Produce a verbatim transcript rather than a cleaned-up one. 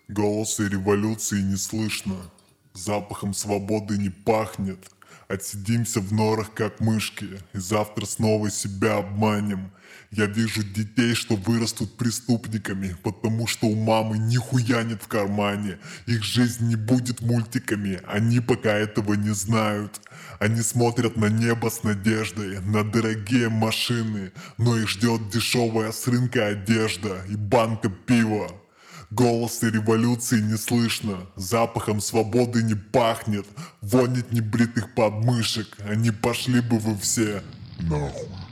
Голоса революции не слышно, запахом свободы не пахнет. Отсидимся в норах, как мышки, и завтра снова себя обманем. Я вижу детей, что вырастут преступниками, потому что у мамы нихуя нет в кармане. Их жизнь не будет мультиками, они пока этого не знают. Они смотрят на небо с надеждой, на дорогие машины, но их ждет дешевая с рынка одежда и банка пива. Голоса революции не слышно, запахом свободы не пахнет, вонит небритых подмышек, они пошли бы вы все нахуй.